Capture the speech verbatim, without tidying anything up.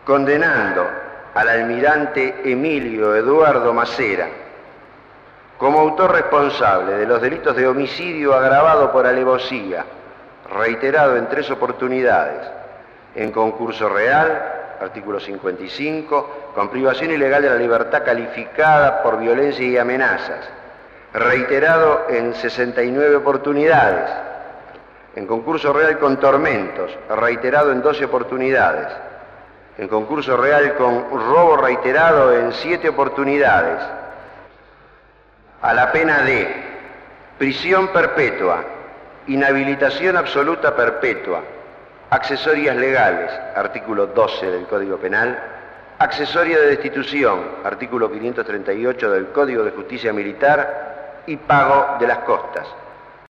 condenando al almirante Emilio Eduardo Macera como autor responsable de los delitos de homicidio agravado por alevosía, reiterado en tres oportunidades, en concurso real, artículo cincuenta y cinco, con privación ilegal de la libertad calificada por violencia y amenazas, reiterado en sesenta y nueve oportunidades, en concurso real con tormentos, reiterado en doce oportunidades, en concurso real con robo reiterado en siete oportunidades, a la pena de prisión perpetua, inhabilitación absoluta perpetua, accesorias legales, artículo doce del Código Penal, accesoria de destitución, artículo quinientos treinta y ocho del Código de Justicia Militar, y pago de las costas.